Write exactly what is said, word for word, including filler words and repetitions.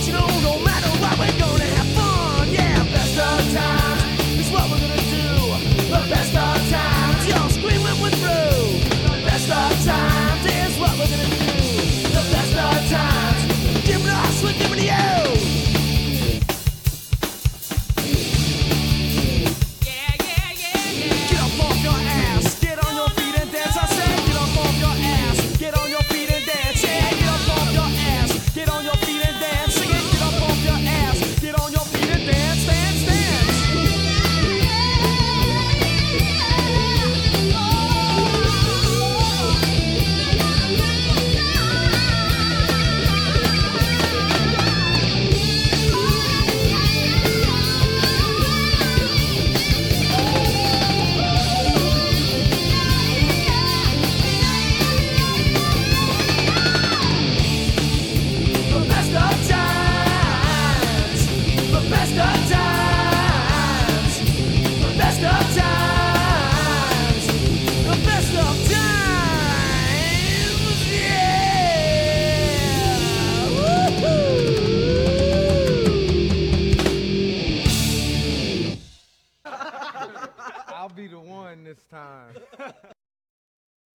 you know, no matter what, we're gonna have fun. Yeah, best of times is what we're gonna do. The best of times, y'all scream when we're through. The best of times is what we're gonna do. The best of times, giving us, we're giving to you. I'll be the one this time.